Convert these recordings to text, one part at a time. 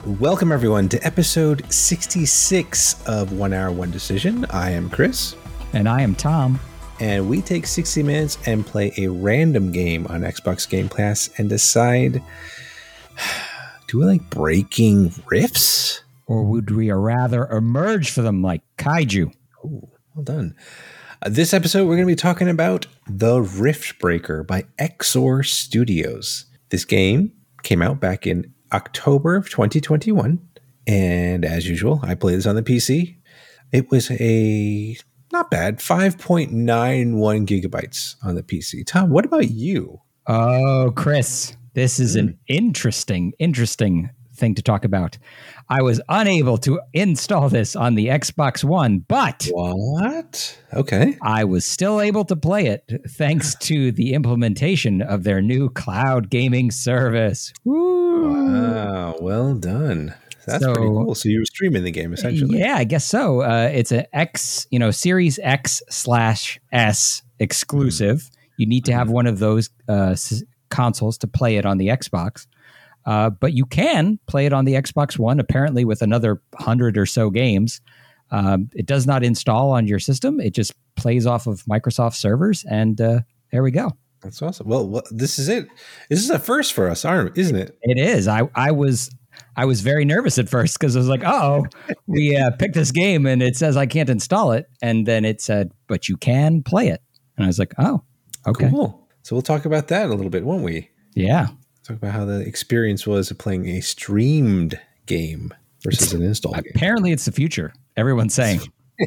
Welcome, everyone, to episode 66 of 1 Hour, 1 Decision. I am Chris. And I am Tom. And we take 60 minutes and play a random game on Xbox Game Pass and decide, do we like breaking rifts? Or would we rather emerge for them like kaiju? Oh, well done. This episode, we're going to be talking about The Rift Breaker by Exor Studios. This game came out back in October of 2021. And as usual, I played this on the PC. It was a not bad 5.91 gigabytes on the PC. Tom, what about you? Oh, Chris, this is an interesting thing to talk about. I was unable to install this on the Xbox One, but what? Okay. I was still able to play it thanks to the implementation of their new cloud gaming service. Woo! Wow, well done. That's pretty cool. So you were streaming the game essentially. Yeah, I guess so. It's an Series X/S exclusive. You need to have one of those consoles to play it on the Xbox. But you can play it on the Xbox One, apparently with another 100 or so games. It does not install on your system. It just plays off of Microsoft servers, and there we go. That's awesome. Well, this is it. This is a first for us, isn't it? It is. I was very nervous at first because I was like, "Oh, we picked this game and it says I can't install it," and then it said, "But you can play it," and I was like, "Oh, okay, cool." So we'll talk about that a little bit, won't we? Yeah. Talk about how the experience was of playing a streamed game versus an install game. Apparently, it's the future. Everyone's saying.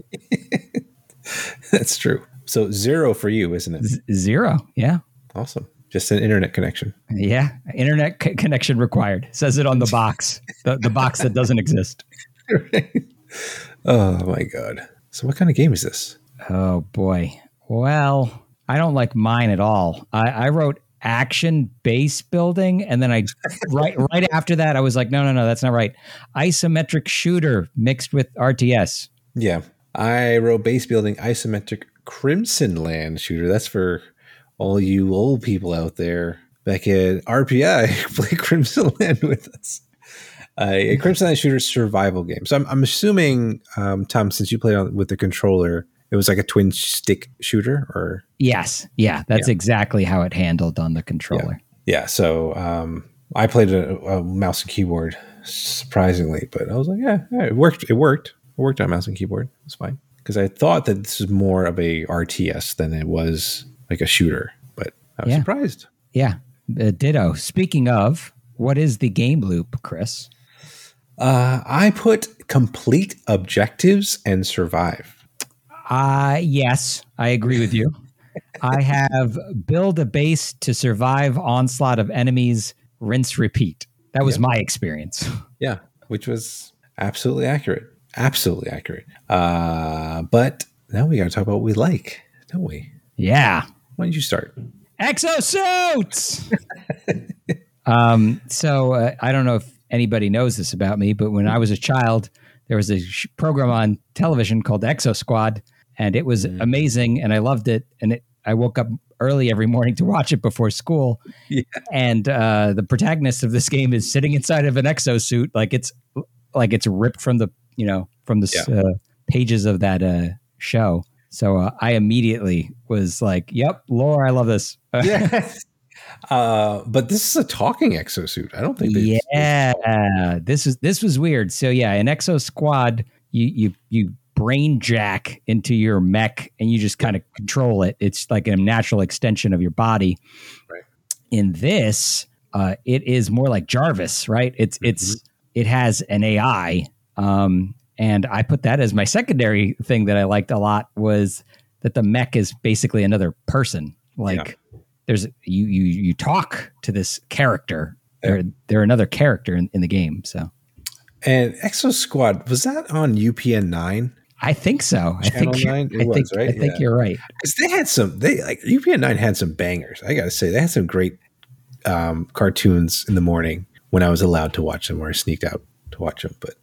That's true. So 0 for you, isn't it? 0. Yeah. Awesome. Just an internet connection. Yeah. Internet connection required. Says it on the box. The box that doesn't exist. Right. Oh, my God. So what kind of game is this? Oh, boy. Well, I don't like mine at all. I wrote action base building, and then right after that I was like, no, that's not right. Isometric shooter mixed with RTS. Yeah, I wrote base building isometric Crimson Land shooter. That's for all you old people out there. Back at RPI, play Crimson Land with us. A Crimson Land shooter survival game. So I'm assuming, Tom, since you played with the controller, it was like a twin stick shooter, or? Yes. Yeah. That's exactly how it handled on the controller. Yeah. So, I played a mouse and keyboard, surprisingly, but I was like, yeah, it worked. It worked on mouse and keyboard. It's fine. Because I thought that this was more of a RTS than it was like a shooter, but I was surprised. Yeah. Ditto. Speaking of, what is the game loop, Chris? I put complete objectives and survive. Yes, I agree with you. I have build a base to survive onslaught of enemies, rinse, repeat. That was my experience. Yeah, which was absolutely accurate. Absolutely accurate. But now we got to talk about what we like, don't we? Yeah. Why don't you start? Exosuits! So I don't know if anybody knows this about me, but when I was a child, there was a program on television called Exo Squad, and it was amazing, and I loved it. And I woke up early every morning to watch it before school. Yeah. And the protagonist of this game is sitting inside of an exosuit, like it's ripped from the pages of that show. So I immediately was like, "Yep, lore, I love this." Yes. But this is a talking exosuit. I don't think. This was weird. So yeah, in Exo Squad, you brain jack into your mech and you just kind of control it. It's like a natural extension of your body. Right. In this, it is more like Jarvis, right? It has an AI, and I put that as my secondary thing that I liked a lot, was that the mech is basically another person. Like there's you talk to this character. They're another character in the game. So, and Exo Squad, was that on UPN 9? I think so. I think you're right. Because they had UPN 9 had some bangers. I gotta say, they had some great cartoons in the morning when I was allowed to watch them, or I sneaked out to watch them. But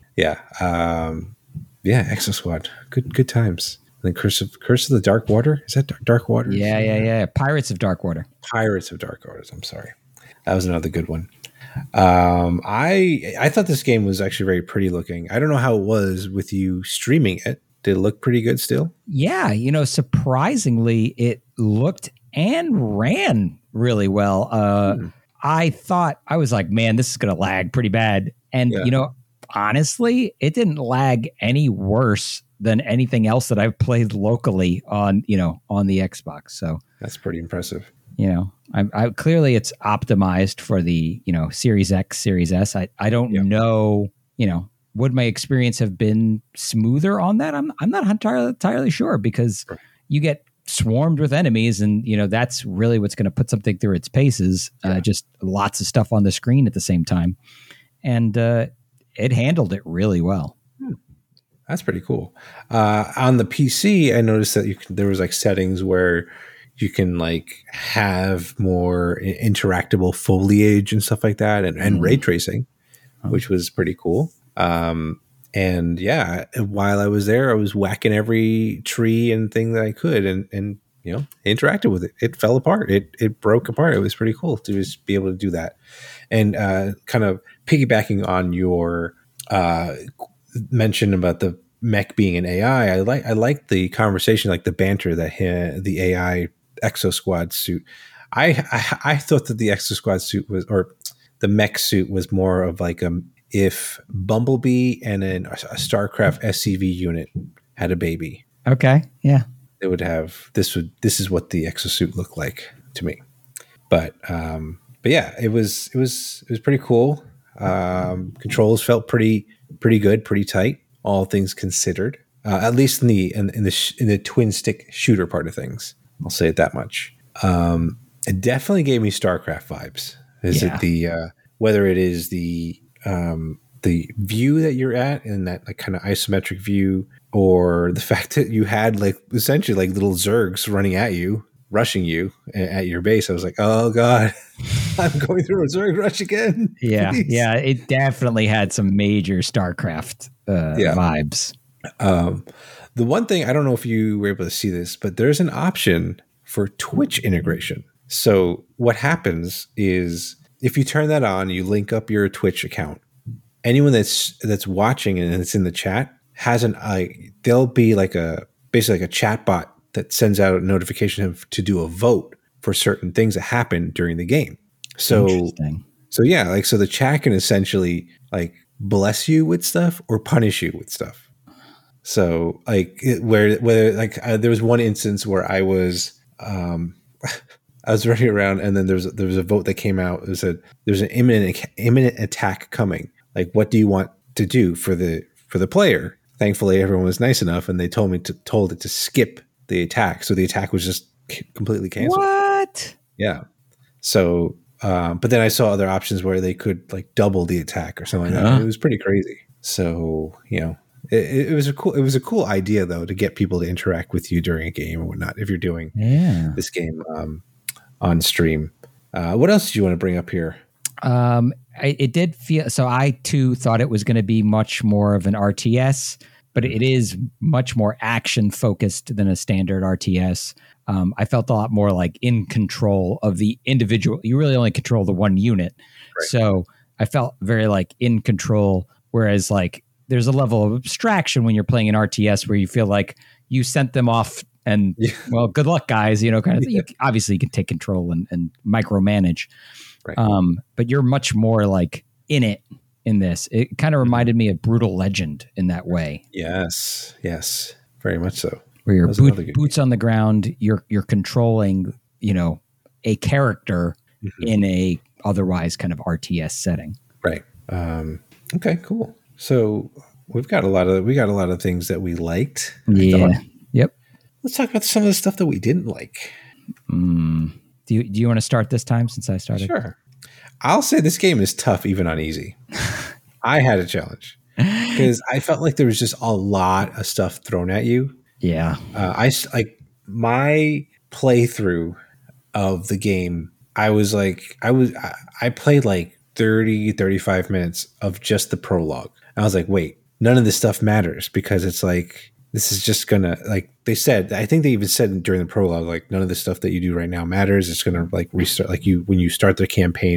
Exo Squad, good times. And then Curse of the Dark Water. Is that Dark Waters? Yeah. Pirates of Dark Water. Pirates of Dark Waters. I'm sorry, that was another good one. I thought this game was actually very pretty looking. I don't know how it was with you streaming it. Did it look pretty good still? Yeah, surprisingly, it looked and ran really well. I was like, man, this is going to lag pretty bad. And, Yeah. Honestly, it didn't lag any worse than anything else that I've played locally on the Xbox. So That's pretty impressive. I clearly it's optimized for the, Series X, Series S. I don't know, would my experience have been smoother on that? I'm not entirely sure, because you get swarmed with enemies, and that's really what's going to put something through its paces. Just lots of stuff on the screen at the same time, and it handled it really well. That's pretty cool. On the PC, I noticed that there was like settings where you can like have more interactable foliage and stuff like that, and ray tracing, which was pretty cool. And yeah, while I was there, I was whacking every tree and thing that I could, and interacted with it. It fell apart. It broke apart. It was pretty cool to just be able to do that. And kind of piggybacking on your mention about the mech being an AI, I like the conversation, like the banter that the AI Exo Squad suit. I thought that the Exo Squad suit was, or the mech suit was more of like if Bumblebee and a StarCraft SCV unit had a baby. Okay, yeah, it would have this is what the exosuit looked like to me. But yeah, it was pretty cool. Controls felt pretty good, pretty tight, all things considered. At least in the twin stick shooter part of things, I'll say it that much. It definitely gave me StarCraft vibes. Is it the whether it is the view that you're at in that like kind of isometric view, or the fact that you had like essentially like little Zergs running at you, rushing you at your base. I was like, oh god, I'm going through a Zerg rush again. Yeah, Please. yeah, it definitely had some major StarCraft vibes. The one thing, I don't know if you were able to see this, but there's an option for Twitch integration. So what happens is if you turn that on, you link up your Twitch account. Anyone that's watching and it's in the chat has there'll be like basically like a chat bot that sends out a notification to do a vote for certain things that happen during the game. So yeah, like so the chat can essentially like bless you with stuff or punish you with stuff. So like whether like there was one instance where I was I was running around, and then there was a vote that came out. It said there's an imminent attack coming. Like, what do you want to do for the player? Thankfully, everyone was nice enough, and they told it to skip the attack. So the attack was just completely canceled. What? Yeah. So, but then I saw other options where they could like double the attack or something like that. It was pretty crazy. So it was a cool idea though, to get people to interact with you during a game or whatnot if you're doing this game on stream. What else did you want to bring up here? It did feel so. I too thought it was going to be much more of an RTS, but it is much more action focused than a standard RTS. I felt a lot more like in control of the individual. You really only control the one unit, right. So I felt very like in control. Whereas like there's a level of abstraction when you're playing an RTS where you feel like you sent them off and well, good luck, guys. Kind of thing. Obviously, you can take control and micromanage. Right. But you're much more like in it in this. It kind of reminded me of Brutal Legend in that way. Yes, very much so. Where you're boots on the ground, you're controlling, a character in a otherwise kind of RTS setting. Right. Okay, cool. So we got a lot of things that we liked. Yeah. Yep. Let's talk about some of the stuff that we didn't like. Do you want to start this time since I started? Sure. I'll say this game is tough even on easy. I had a challenge because I felt like there was just a lot of stuff thrown at you. Yeah. My playthrough of the game, I played like 30, 35 minutes of just the prologue. I was like, wait, none of this stuff matters because it's like, this is just gonna, like they said, I think they even said during the prologue, like none of the stuff that you do right now matters. It's gonna like restart, like when you start the campaign,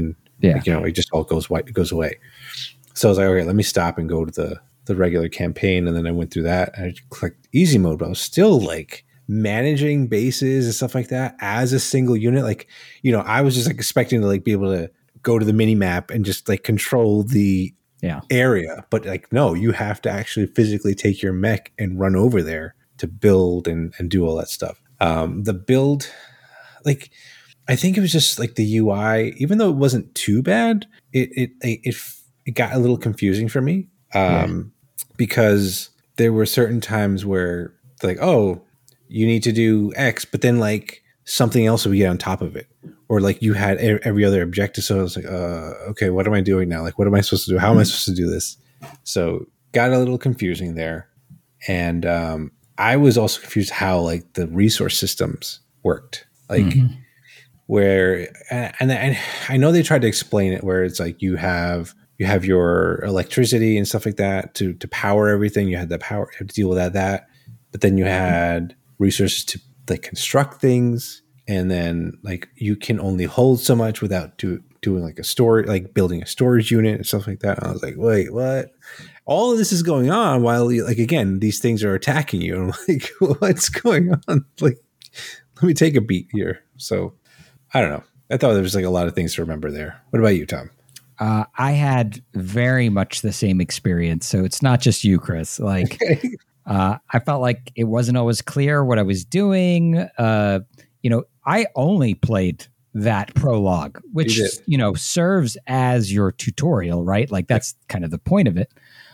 Yeah. Like, it just all goes white, it goes away. So I was like, okay, let me stop and go to the regular campaign. And then I went through that and I clicked easy mode, but I was still like managing bases and stuff like that as a single unit. Like, I was just like expecting to like be able to go to the mini map and just like control the area. But like, no, you have to actually physically take your mech and run over there to build and do all that stuff. The build, like, I think it was just like the UI, even though it wasn't too bad, it got a little confusing for me. Because there were certain times where like, oh, you need to do X, but then like something else would get on top of it. Or like you had every other objective. So I was like, okay, what am I doing now? Like, what am I supposed to do? How am I supposed to do this? So got a little confusing there. And I was also confused how like the resource systems worked. Like where, and I know they tried to explain it where it's like you have your electricity and stuff like that to power everything. You had the power, you have to deal with that. But then you had resources to like construct things. And then like you can only hold so much without doing like a storage, like building a storage unit and stuff like that. And I was like, wait, what? All of this is going on while like, again, these things are attacking you. And I'm like, what's going on? Like, let me take a beat here. So I don't know. I thought there was like a lot of things to remember there. What about you, Tom? I had very much the same experience. So it's not just you, Chris. Like, I felt like it wasn't always clear what I was doing. I only played that prologue, which, serves as your tutorial, right? Like that's kind of the point of it.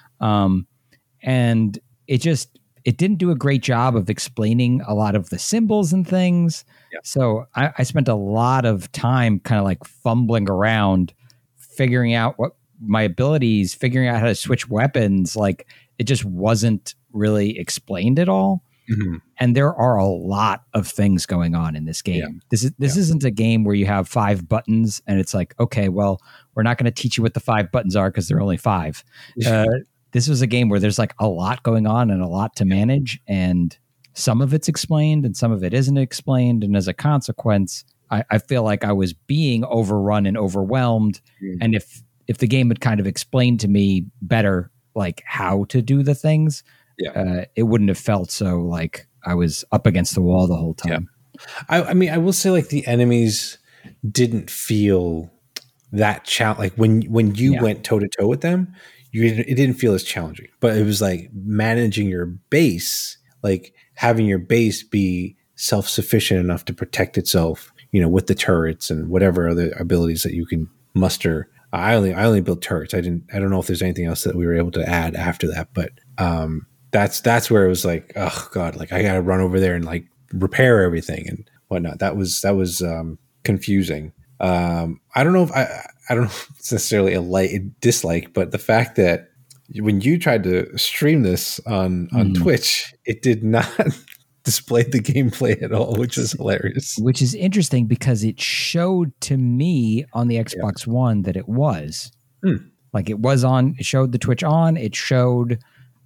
And it didn't do a great job of explaining a lot of the symbols and things. Yeah. So I spent a lot of time kind of like fumbling around, figuring out what my abilities, figuring out how to switch weapons. Like it just wasn't really explained at all. Mm-hmm. And there are a lot of things going on in this game. Yeah. This isn't a game where you have 5 buttons and it's like, okay, well, we're not going to teach you what the 5 buttons are because there are only 5. This was a game where there's like a lot going on and a lot to manage, and some of it's explained and some of it isn't explained. And as a consequence, I feel like I was being overrun and overwhelmed. Mm. And if the game had kind of explained to me better, like how to do the things, it wouldn't have felt so like I was up against the wall the whole time. Yeah. I mean, I will say like the enemies didn't feel that like when you went toe to toe with them, it didn't feel as challenging, but it was like managing your base, like having your base be self-sufficient enough to protect itself, with the turrets and whatever other abilities that you can muster. I only built turrets. I don't know if there's anything else that we were able to add after that, but, that's where it was like, oh God, like I got to run over there and like repair everything and whatnot. That was confusing. I don't know if it's necessarily a dislike, but the fact that when you tried to stream this on Twitch, it did not display the gameplay at all, which is hilarious. Which is interesting because it showed to me on the Xbox One that it was. Like it was on, it showed the Twitch on, it showed,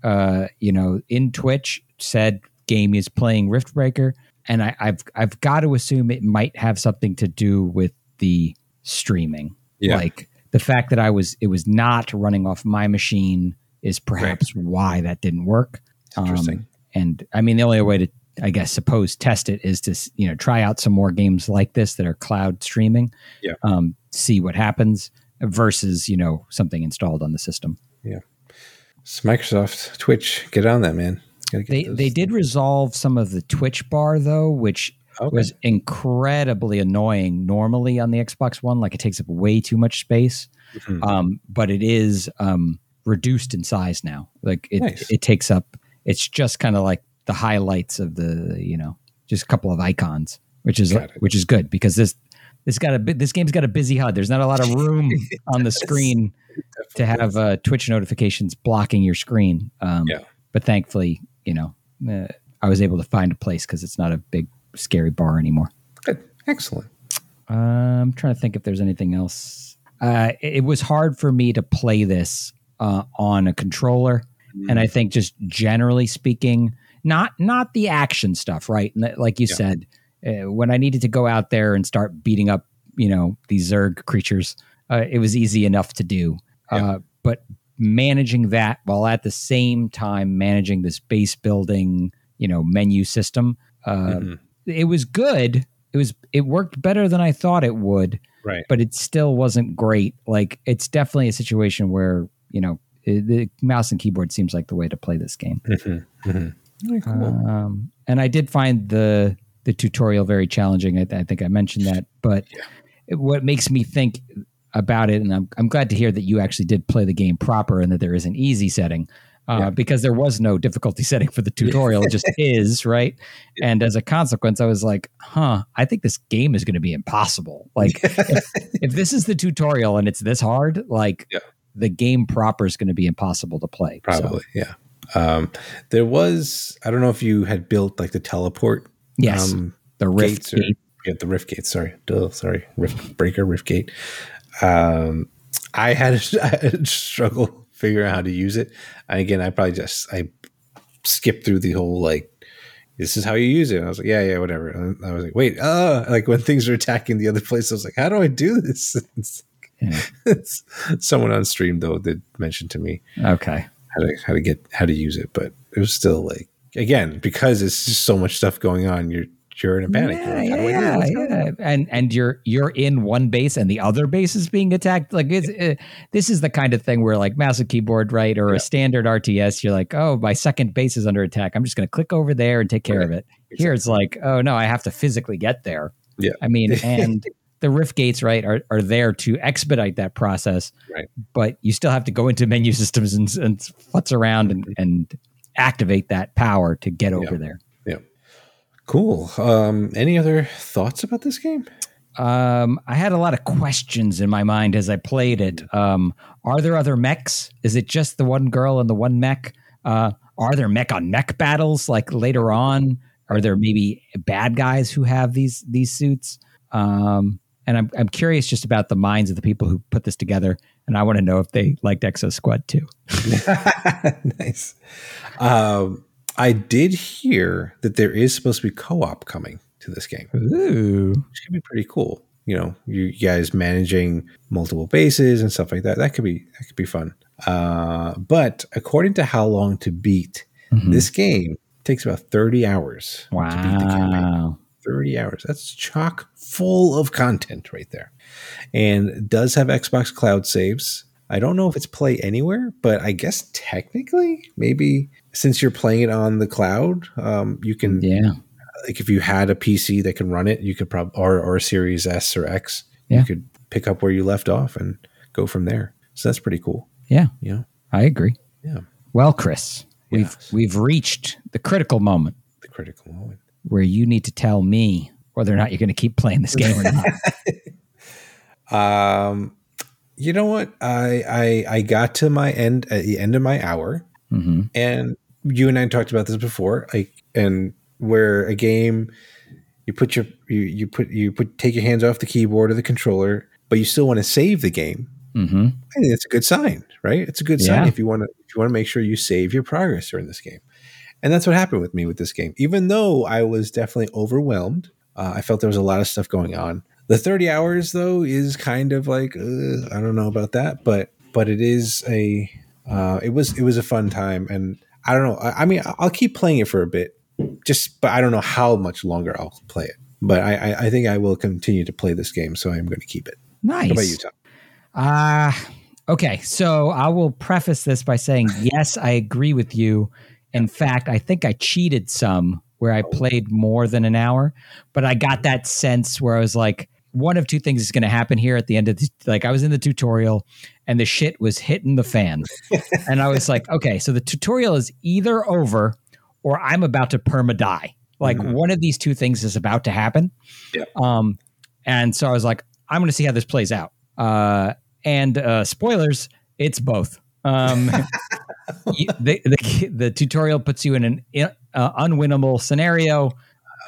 in Twitch said game is playing Riftbreaker. And I've got to assume it might have something to do with the streaming. Yeah. Like the fact that it was not running off my machine is perhaps why that didn't work. Interesting. And I mean, the only way to, I guess, suppose test it is to, try out some more games like this that are cloud streaming, see what happens versus, something installed on the system. Yeah. It's Microsoft, Twitch, get on that, man. They did resolve some of the Twitch bar though, which was incredibly annoying normally on the Xbox One. Like it takes up way too much space, but it is reduced in size now. Like it takes up. It's just kind of like the highlights of the just a couple of icons, which is good because this game's got a busy HUD. There's not a lot of room on the screen to have Twitch notifications blocking your screen. But thankfully, I was able to find a place because it's not a big scary bar anymore. Good. Excellent. I'm trying to think if there's anything else. It was hard for me to play this on a controller. And I think just generally speaking, not the action stuff, right? Like you said, when I needed to go out there and start beating up, these Zerg creatures, it was easy enough to do. But managing that while at the same time managing this base building, menu system, it was good. It worked better than I thought it would. Right. But it still wasn't great. Like, it's definitely a situation where, the mouse and keyboard seems like the way to play this game. Very cool. And I did find the tutorial very challenging. I think I mentioned that. But what makes me think about it, and I'm glad to hear that you actually did play the game proper and that there is an easy setting, because there was no difficulty setting for the tutorial. It just is, right? And as a consequence, I was like, I think this game is going to be impossible. Like, if this is the tutorial and it's this hard, the game proper is going to be impossible to play. Probably, there was, I don't know if you had built like the teleport. Yes, the Rift Gate. The Rift Gate, sorry. Rift Breaker, Rift Gate. I had a struggle figuring out how to use it. And again, I skipped through the whole, this is how you use it. And I was like, yeah, whatever. And I was like, wait, when things are attacking the other place, I was like, how do I do this? Someone on stream though did mention to me, okay, how to use it, but it was still again, because it's just so much stuff going on. You're in a panic. And you're in one base and the other base is being attacked. Like, this is the kind of thing where, like, mouse and keyboard, right, or a standard RTS, you're like, oh, my second base is under attack, I'm just going to click over there and take care of it. Exactly. Here it's like, oh no, I have to physically get there. Yeah, I mean, and the Rift Gates, right, are there to expedite that process. Right, but you still have to go into menu systems and futz around and activate that power to get over there. Yeah. Cool. Any other thoughts about this game? I had a lot of questions in my mind as I played it. Are there other mechs? Is it just the one girl and the one mech? Are there mech on mech battles like later on? Are there maybe bad guys who have these suits? And I'm curious just about the minds of the people who put this together, and I want to know if they liked Exo Squad too. Nice. I did hear that there is supposed to be co-op coming to this game. Ooh. Which could be pretty cool. You guys managing multiple bases and stuff like that. That could be fun. But according to How Long to Beat, this game takes about 30 hours to beat the campaign. 30 hours. That's chock full of content right there. And it does have Xbox Cloud saves. I don't know if it's Play Anywhere, but I guess technically, maybe since you're playing it on the cloud, you can, like, if you had a PC that can run it, you could probably, or a Series S or X, you could pick up where you left off and go from there. So that's pretty cool. Yeah. I agree. Yeah. Well, Chris, we've reached the critical moment. The critical moment. Where you need to tell me whether or not you're going to keep playing this game or not. You know what? I got to my end at the end of my hour, and you and I talked about this before. And where a game, you take your hands off the keyboard or the controller, but you still want to save the game. I think it's a good sign, right? It's a good sign if you want to make sure you save your progress during this game. And that's what happened with me with this game. Even though I was definitely overwhelmed, I felt there was a lot of stuff going on. The 30 hours, though, is kind of like, I don't know about that, but it is it was a fun time, and I don't know. I mean, I'll keep playing it for a bit, but I don't know how much longer I'll play it. But I think I will continue to play this game, so I'm going to keep it. Nice. How about you, Tom? Okay, so I will preface this by saying, yes, I agree with you. In fact, I think I cheated some where I played more than an hour, but I got that sense where I was like, one of two things is going to happen here at the end of I was in the tutorial and the shit was hitting the fan. And I was like, okay, so the tutorial is either over or I'm about to perma die. Like one of these two things is about to happen. Yeah. And so I was like, I'm going to see how this plays out. And spoilers, it's both. The tutorial puts you in an unwinnable scenario.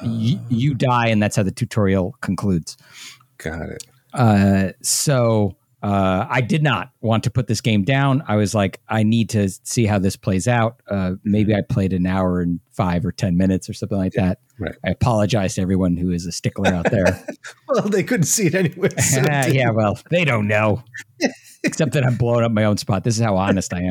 You die, and that's how the tutorial concludes. Got it. So I did not want to put this game down. I was like, I need to see how this plays out. Maybe I played an hour and 5 or 10 minutes or something like that. Right. I apologize to everyone who is a stickler out there. Well, they couldn't see it anyway. So Yeah, well, they don't know. Except that I'm blowing up my own spot. This is how honest I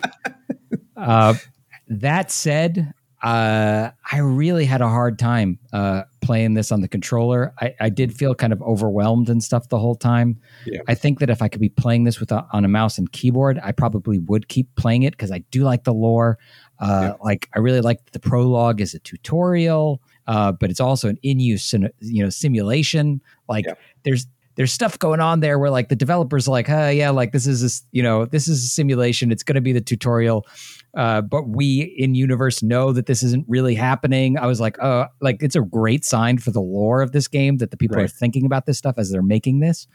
am. That said, I really had a hard time playing this on the controller. I did feel kind of overwhelmed and stuff the whole time. Yeah. I think that if I could be playing this on a mouse and keyboard, I probably would keep playing it because I do like the lore. Like I really like the prologue as a tutorial, but it's also an in-use, simulation. Like there's stuff going on there where like the developers are like, like this is a simulation. It's going to be the tutorial. But we in universe know that this isn't really happening. I was like, like it's a great sign for the lore of this game that the people are thinking about this stuff as they're making this.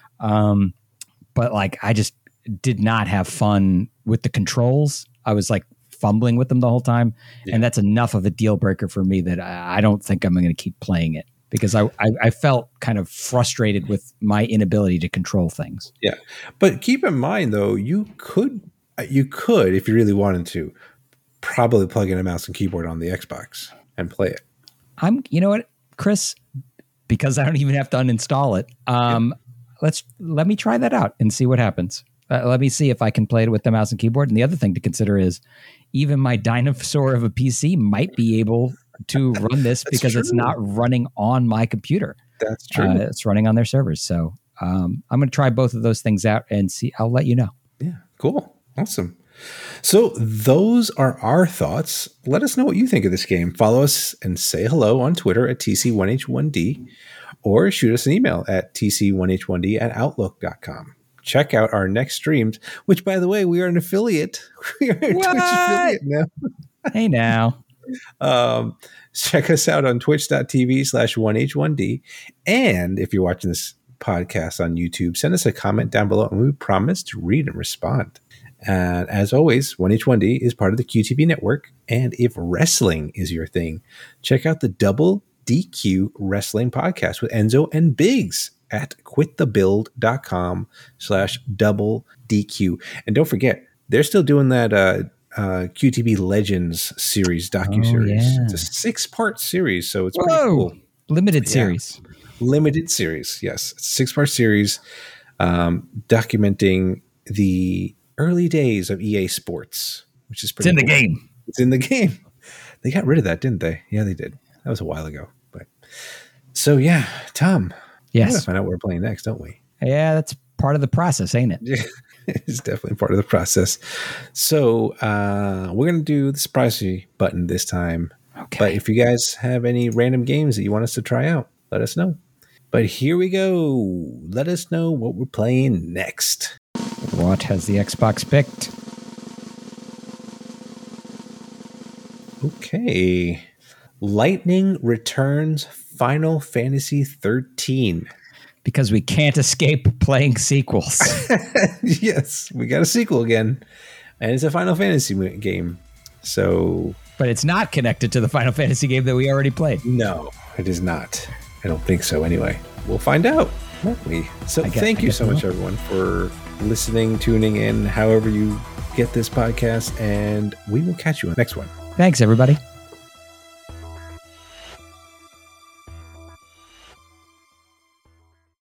But like, I just did not have fun with the controls. I was like fumbling with them the whole time. Yeah. And that's enough of a deal breaker for me that I don't think I'm going to keep playing it. Because I felt kind of frustrated with my inability to control things. Yeah. But keep in mind, though, you could, if you really wanted to, probably plug in a mouse and keyboard on the Xbox and play it. You know what, Chris? Because I don't even have to uninstall it. Let me try that out and see what happens. Let me see if I can play it with the mouse and keyboard. And the other thing to consider is even my dinosaur of a PC might be able to run this because it's not running on my computer. That's true. It's running on their servers. So I'm going to try both of those things out and see. I'll let you know. Yeah, cool. Awesome. So those are our thoughts. Let us know what you think of this game. Follow us and say hello on Twitter at TC1H1D or shoot us an email at TC1H1D@outlook.com. Check out our next streams, which, by the way, we are an affiliate. We are a Twitch affiliate now. Hey, now. Check us out on twitch.tv/1H1D. And if you're watching this podcast on YouTube, send us a comment down below and we promise to read and respond. And as always, 1H1D is part of the QTV network. And if wrestling is your thing, check out the Double DQ Wrestling Podcast with Enzo and Biggs at quitthebuild.com/double DQ. And don't forget, they're still doing that QTB Legends series, docuseries. Yeah. It's a 6-part series, so it's pretty cool. Limited series. Limited series, yes. It's a 6-part series documenting the early days of EA Sports, which is pretty It's in the game. It's in the game. They got rid of that, didn't they? Yeah, they did. That was a while ago. But so, yeah, Tom. Yes. We gotta find out what we're playing next, don't we? Yeah, that's part of the process, ain't it? It's definitely part of the process. So we're going to do the surprise button this time. Okay. But if you guys have any random games that you want us to try out, let us know. But here we go. Let us know what we're playing next. What has the Xbox picked? Okay. Lightning Returns Final Fantasy 13. Because we can't escape playing sequels. Yes, we got a sequel again. And it's a Final Fantasy game. So, but it's not connected to the Final Fantasy game that we already played. No, it is not. I don't think so anyway. We'll find out, won't we? So thank you so much, everyone, for listening, tuning in, however you get this podcast. And we will catch you on the next one. Thanks, everybody.